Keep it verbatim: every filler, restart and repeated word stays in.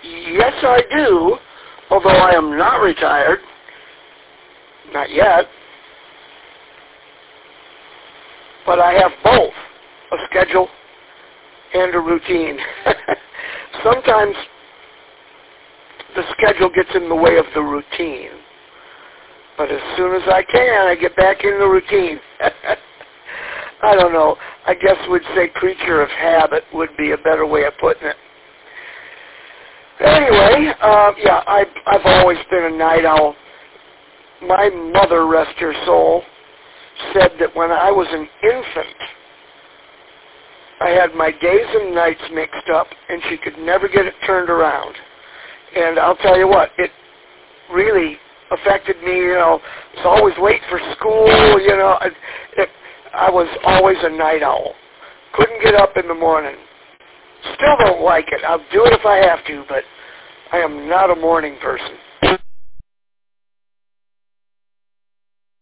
Yes, I do, although I am not retired. Not yet. But I have both, a schedule and a routine. Sometimes the schedule gets in the way of the routine. But as soon as I can, I get back in the routine. I don't know. I guess we'd say creature of habit would be a better way of putting it. Anyway, uh, yeah, I've, I've always been a night owl. My mother, rest her soul, said that when I was an infant, I had my days and nights mixed up, and she could never get it turned around. And I'll tell you what, it really affected me. You know, I was always late for school. You know, it, it, I was always a night owl. Couldn't get up in the morning. Still don't like it. I'll do it if I have to, but I am not a morning person.